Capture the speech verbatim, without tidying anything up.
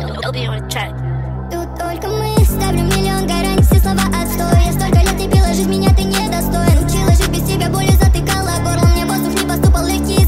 Тут только мы ставим миллион гарантий, все слова отстой. Я столько лет не пила, жизнь меня ты недостоин. Учила жить без тебя, болью затыкала горло. Мне воздух не поступал легкий.